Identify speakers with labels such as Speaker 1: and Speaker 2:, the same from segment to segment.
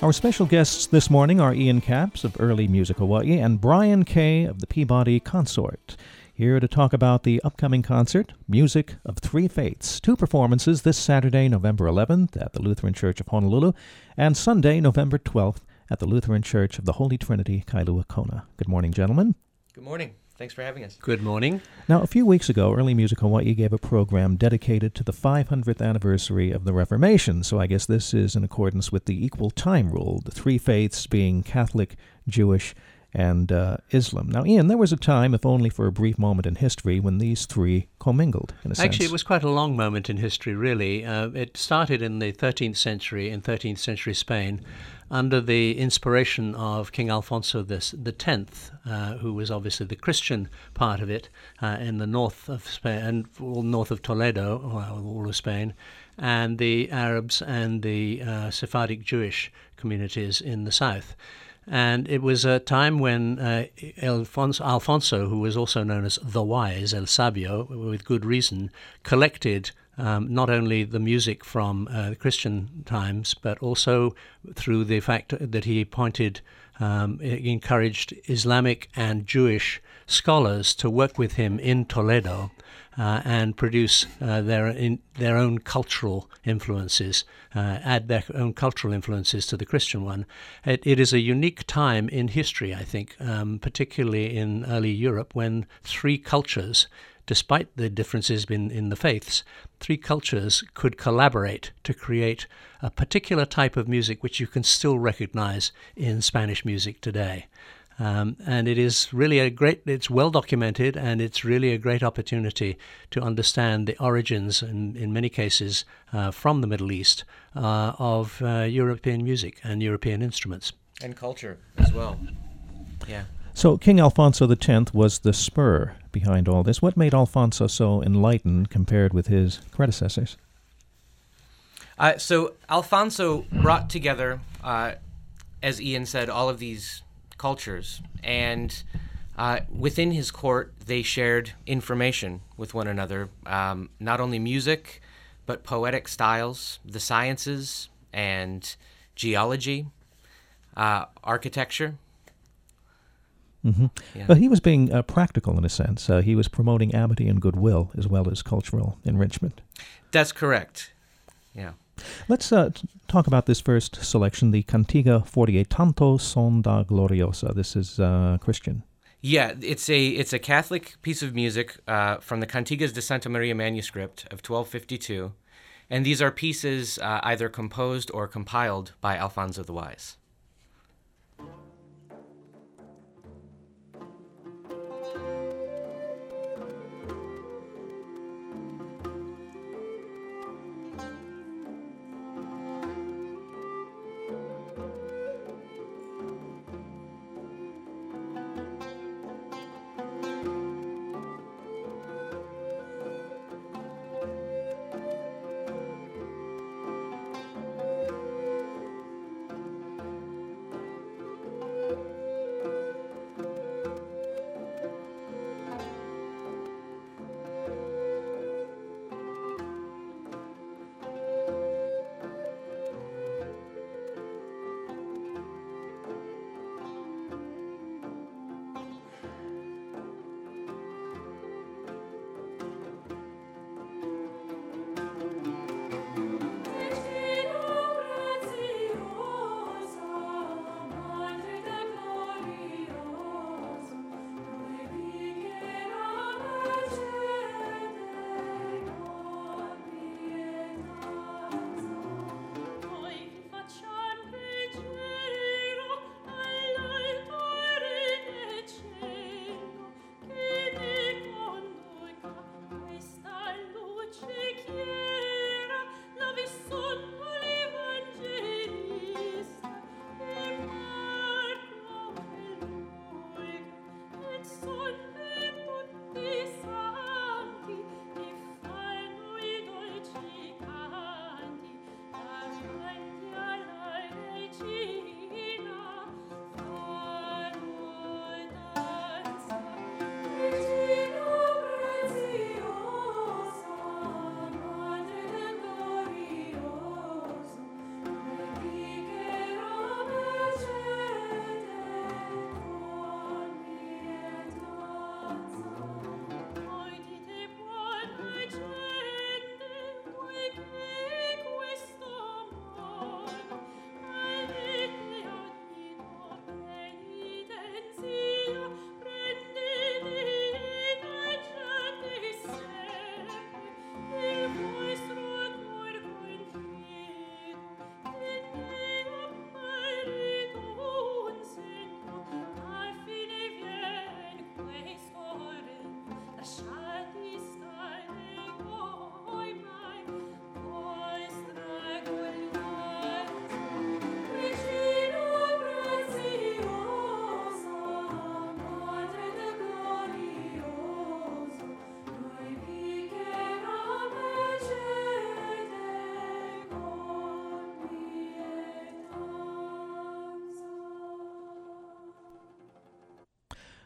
Speaker 1: Our special guests this morning are Ian Capps of Early Music Hawaii and Brian Kay of the Peabody Consort, here to talk about the upcoming concert, Music of Three Faiths. Two performances this Saturday, November 11th at the Lutheran Church of Honolulu, and Sunday, November 12th at the Lutheran Church of the Holy Trinity, Kailua Kona. Good morning, gentlemen.
Speaker 2: Good morning. Thanks for having us.
Speaker 3: Good morning.
Speaker 1: Now, a few weeks ago, Early Music Hawaii gave a program dedicated to the 500th anniversary of the Reformation, so I guess this is in accordance with the equal time rule, the three faiths being Catholic, Jewish, and Islam. Now, Ian, there was a time, if only for a brief moment in history, when these three commingled, in a sense.
Speaker 3: Actually, it was quite a long moment in history, really. It started in the 13th century, in 13th century Spain, under the inspiration of King Alfonso X, who was obviously the Christian part of it in the north of Spain, and north of Toledo, all of Spain, and the Arabs and the Sephardic Jewish communities in the south. And it was a time when Alfonso, who was also known as the Wise, El Sabio, with good reason, collected not only the music from the Christian times, but also through the fact that he encouraged Islamic and Jewish scholars to work with him in Toledo and produce their own cultural influences, add their own cultural influences to the Christian one. It is a unique time in history, I think, particularly in early Europe, when three cultures, despite the differences in the faiths, three cultures could collaborate to create a particular type of music which you can still recognize in Spanish music today. And it is really it's well documented, and it's really a great opportunity to understand the origins, in many cases, from the Middle East, of European music and European instruments.
Speaker 2: And culture as well. Yeah.
Speaker 1: So King Alfonso X was the spur behind all this. What made Alfonso so enlightened compared with his predecessors?
Speaker 2: So Alfonso brought together, as Ian said, all of these cultures, and within his court they shared information with one another, not only music, but poetic styles, the sciences, and geology, architecture.
Speaker 1: Mm-hmm.
Speaker 2: Yeah.
Speaker 1: Well, he was being practical in a sense. He was promoting amity and goodwill as well as cultural enrichment.
Speaker 2: That's correct. Yeah.
Speaker 1: Let's talk about this first selection, the Cantiga 48, Tanto Son da Gloriosa. This is Christian.
Speaker 2: Yeah, it's a Catholic piece of music from the Cantigas de Santa Maria manuscript of 1252, and these are pieces either composed or compiled by Alfonso the Wise.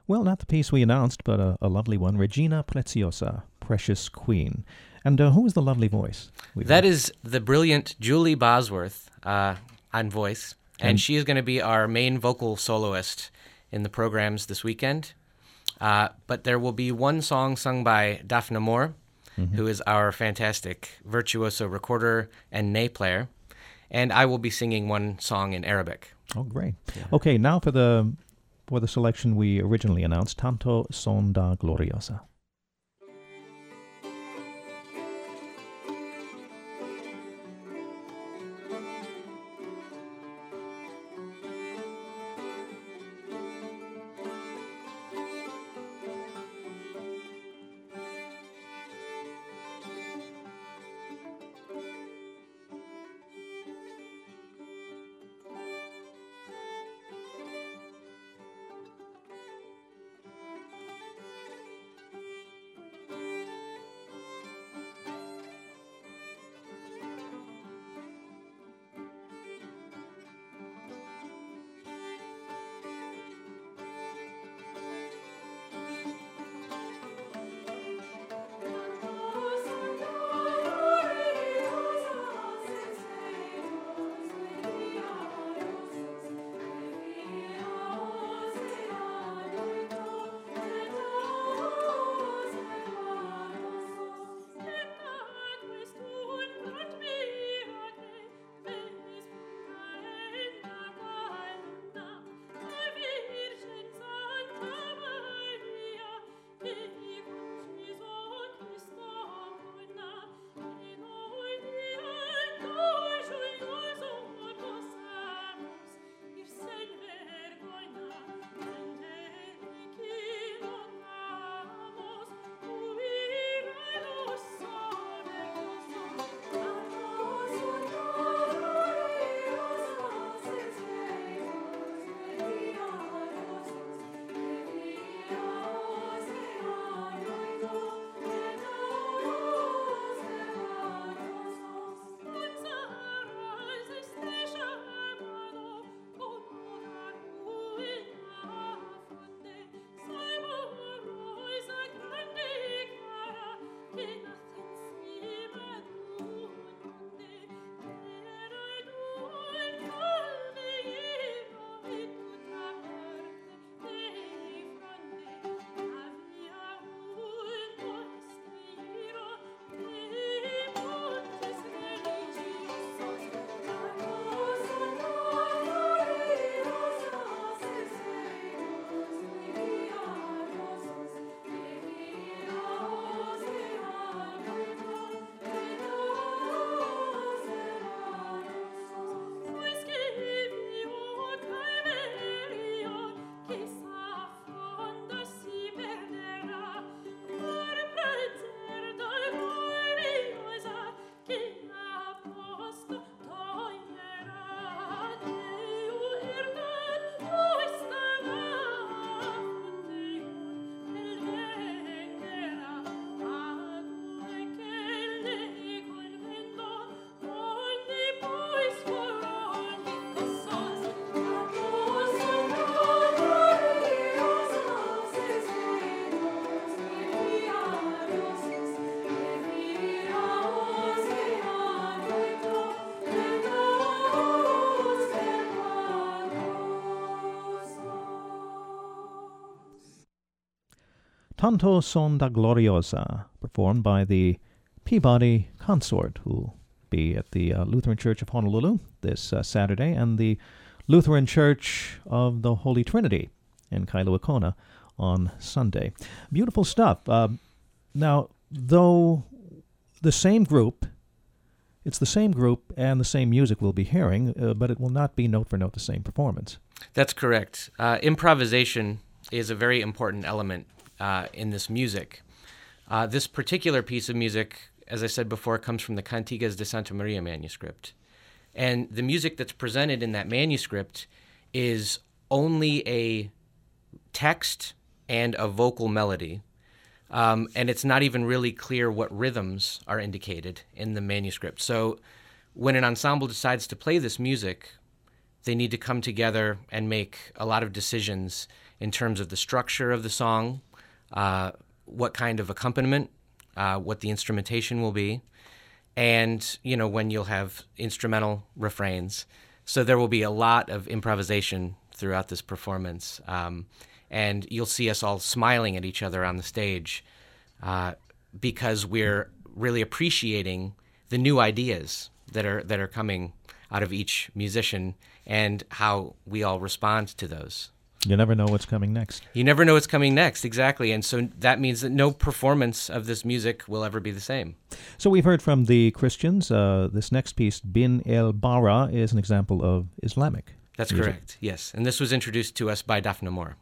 Speaker 1: Well, not the piece we announced, but a lovely one, Regina Preziosa, Precious Queen. And who is the lovely voice?
Speaker 2: That is the brilliant Julie Bosworth on voice, and she is going to be our main vocal soloist in the programs this weekend. But there will be one song sung by Daphne Moore, who is our fantastic virtuoso recorder and ney player, and I will be singing one song in Arabic.
Speaker 1: Oh, great. Yeah. Okay, now for the selection we originally announced, Tanto Son da Gloriosa. Tanto Son da Gloriosa, performed by the Peabody Consort, who will be at the Lutheran Church of Honolulu this Saturday, and the Lutheran Church of the Holy Trinity in Kailua Kona on Sunday. Beautiful stuff. Now, though the same group, it's the same group and the same music we'll be hearing, but it will not be note for note the same performance.
Speaker 2: That's correct. Improvisation is a very important element in this music. This particular piece of music, as I said before, comes from the Cantigas de Santa Maria manuscript. And the music that's presented in that manuscript is only a text and a vocal melody. And it's not even really clear what rhythms are indicated in the manuscript. So when an ensemble decides to play this music, they need to come together and make a lot of decisions in terms of the structure of the song, what kind of accompaniment, what the instrumentation will be, and, when you'll have instrumental refrains. So there will be a lot of improvisation throughout this performance. And you'll see us all smiling at each other on the stage because we're really appreciating the new ideas that are coming out of each musician and how we all respond to those.
Speaker 1: You never know what's coming next.
Speaker 2: You never know what's coming next, exactly. And so that means that no performance of this music will ever be the same.
Speaker 1: So we've heard from the Christians. This next piece, Bin El Bara, is an example of Islamic
Speaker 2: That's
Speaker 1: music.
Speaker 2: correct, yes. And this was introduced to us by Daphne Moore.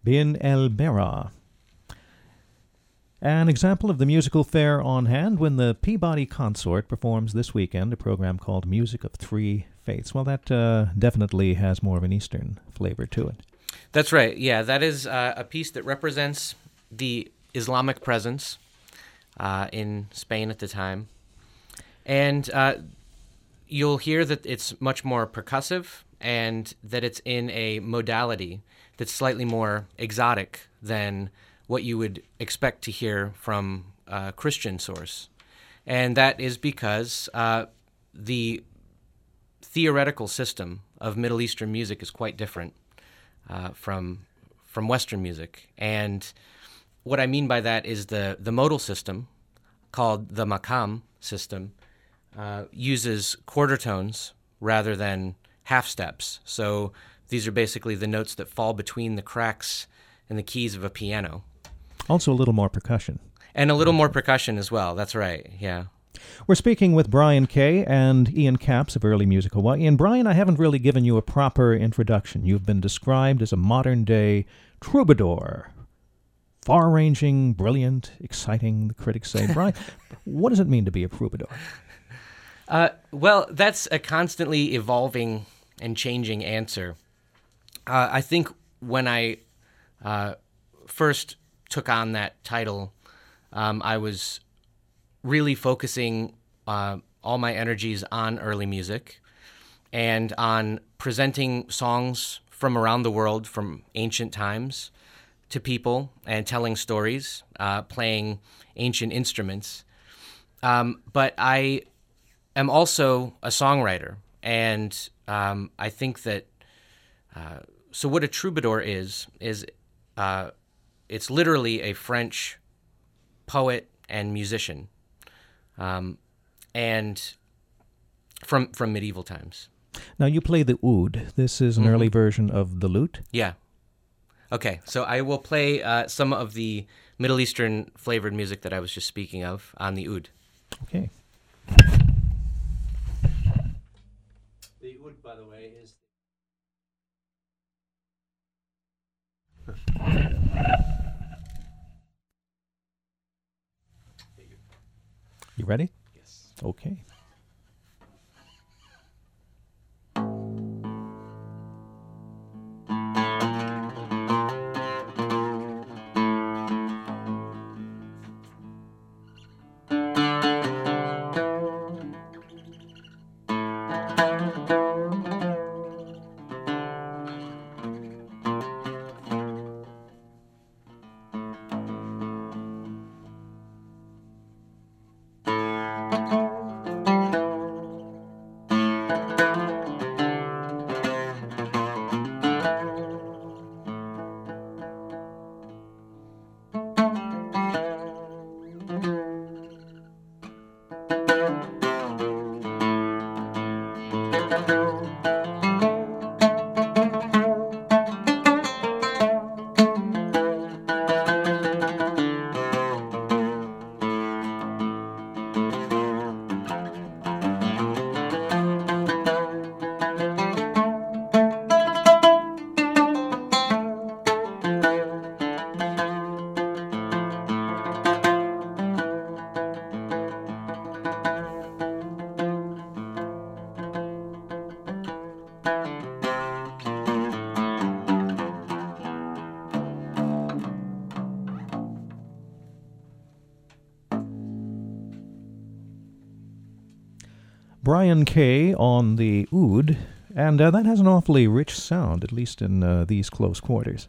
Speaker 1: Bin El Bera. An example of the musical fare on hand when the Peabody Consort performs this weekend a program called Music of Three Faiths. Well, that definitely has more of an Eastern flavor to it.
Speaker 2: That's right. Yeah, that is a piece that represents the Islamic presence in Spain at the time. And you'll hear that it's much more percussive and that it's in a modality that's slightly more exotic than what you would expect to hear from a Christian source. And that is because the theoretical system of Middle Eastern music is quite different from Western music. And what I mean by that is the modal system, called the maqam system, uses quarter tones rather than half steps. So these are basically the notes that fall between the cracks and the keys of a piano.
Speaker 1: Also a little more percussion.
Speaker 2: And a little more percussion as well. That's right, yeah.
Speaker 1: We're speaking with Brian Kay and Ian Capps of Early Music Hawaii. And Brian, I haven't really given you a proper introduction. You've been described as a modern-day troubadour. Far-ranging, brilliant, exciting, the critics say. Brian, what does it mean to be a troubadour?
Speaker 2: Well, that's a constantly evolving and changing answer. I think when I first took on that title, I was really focusing all my energies on early music and on presenting songs from around the world, from ancient times, to people and telling stories, playing ancient instruments. But I am also a songwriter, and I think that so what a troubadour is it's literally a French poet and musician, and from medieval times.
Speaker 1: Now, you play the oud. This is an early version of the lute?
Speaker 2: Yeah. Okay, so I will play some of the Middle Eastern flavored music that I was just speaking of on the oud.
Speaker 1: Okay.
Speaker 3: The oud, by the way, is...
Speaker 1: You ready?
Speaker 2: Yes.
Speaker 1: Okay. Brian Kay on the oud, and that has an awfully rich sound, at least in these close quarters.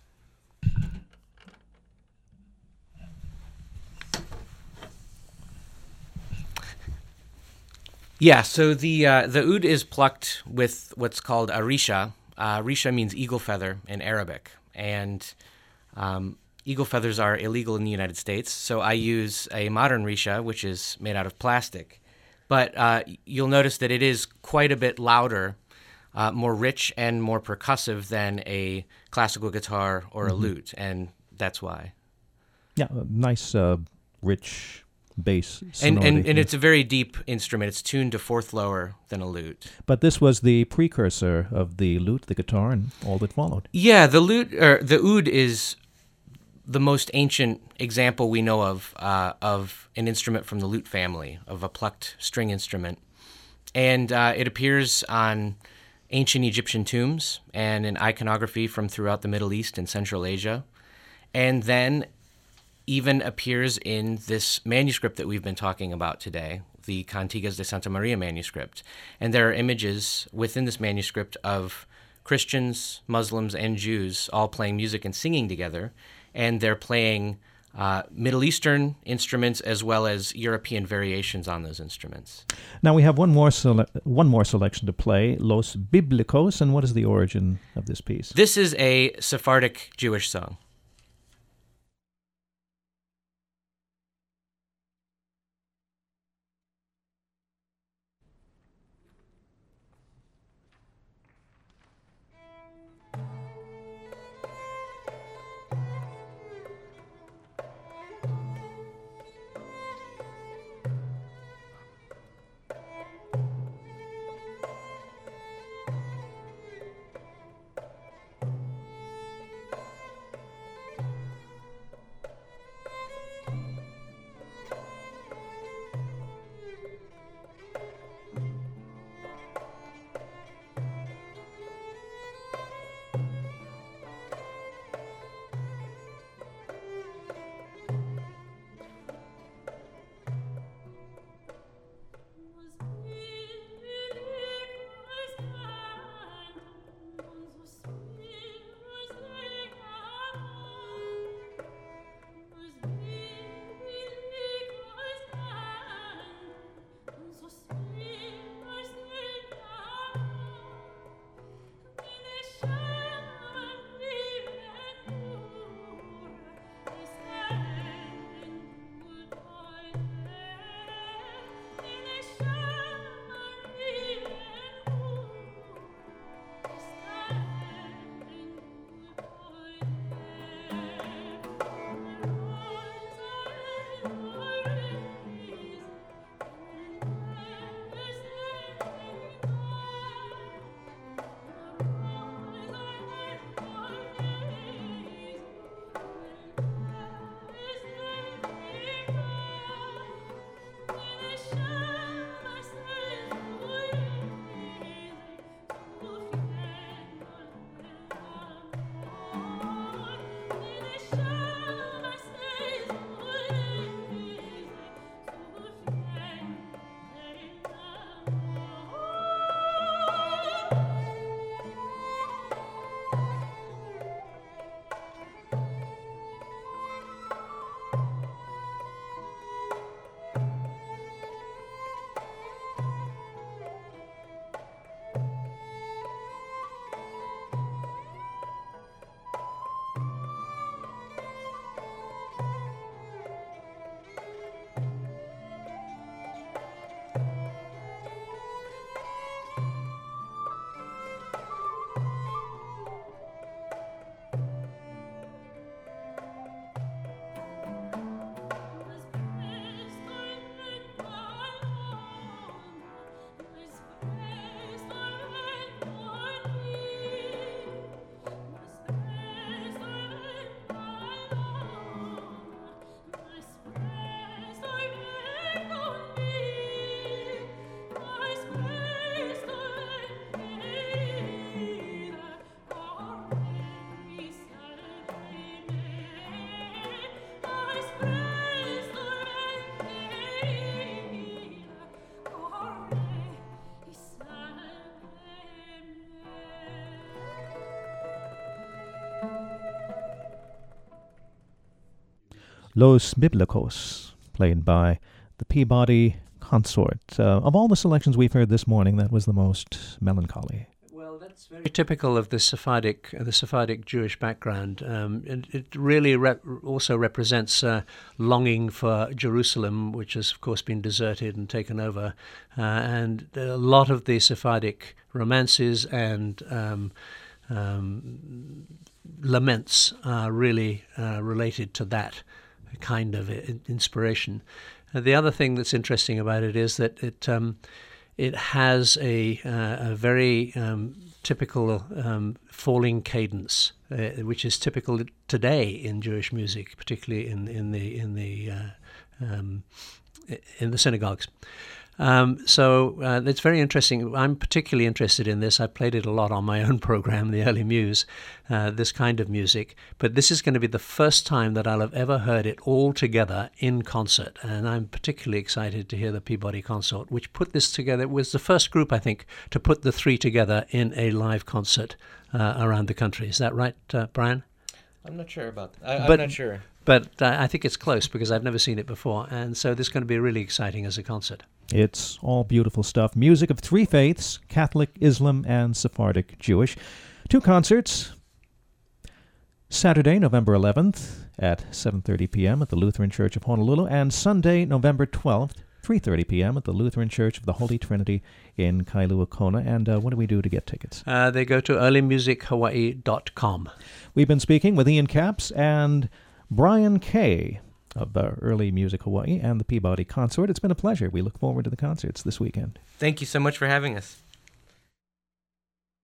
Speaker 2: Yeah, so the oud is plucked with what's called a risha. Risha means eagle feather in Arabic, and eagle feathers are illegal in the United States, so I use a modern risha, which is made out of plastic. But you'll notice that it is quite a bit louder, more rich and more percussive than a classical guitar or a lute, and that's why.
Speaker 1: Yeah, a nice, rich, bass
Speaker 2: And,
Speaker 1: sonority.
Speaker 2: and it's a very deep instrument. It's tuned to fourth lower than a lute.
Speaker 1: But this was the precursor of the lute, the guitar, and all that followed.
Speaker 2: Yeah, the lute, or the oud, is the most ancient example we know of an instrument from the lute family, of a plucked string instrument. And it appears on ancient Egyptian tombs and in iconography from throughout the Middle East and Central Asia, and then even appears in this manuscript that we've been talking about today, the Cantigas de Santa Maria manuscript. And there are images within this manuscript of Christians, Muslims, and Jews all playing music and singing together, and they're playing Middle Eastern instruments as well as European variations on those instruments.
Speaker 1: Now we have one more selection to play, Los Biblicos, and what is the origin of this piece?
Speaker 2: This is a Sephardic Jewish song.
Speaker 1: Los Biblicos, played by the Peabody Consort. Of all the selections we've heard this morning, that was the most melancholy.
Speaker 3: Well, that's very typical of the Sephardic Jewish background. It really also represents longing for Jerusalem, which has, of course, been deserted and taken over. And a lot of the Sephardic romances and laments are really related to that kind of inspiration. The other thing that's interesting about it is that it has a very typical falling cadence, which is typical today in Jewish music, particularly in the synagogues. So it's very interesting. I'm particularly interested in this. I played it a lot on my own program, The Early Muse, this kind of music. But this is going to be the first time that I'll have ever heard it all together in concert. And I'm particularly excited to hear the Peabody Consort, which put this together. It was the first group, I think, to put the three together in a live concert around the country. Is that right, Brian?
Speaker 2: I'm not sure about that. I'm not sure.
Speaker 3: But I think it's close because I've never seen it before. And so this is going to be really exciting as a concert.
Speaker 1: It's all beautiful stuff. Music of three faiths, Catholic, Islam, and Sephardic Jewish. 2 concerts. Saturday, November 11th at 7:30 p.m. at the Lutheran Church of Honolulu, and Sunday, November 12th, 3:30 p.m. at the Lutheran Church of the Holy Trinity in Kailua Kona. And what do we do to get tickets?
Speaker 3: They go to earlymusichawaii.com.
Speaker 1: We've been speaking with Ian Capps and Brian Kay of Early Music Hawaii and the Peabody Consort. It's been a pleasure. We look forward to the concerts this weekend.
Speaker 2: Thank you so much for having us.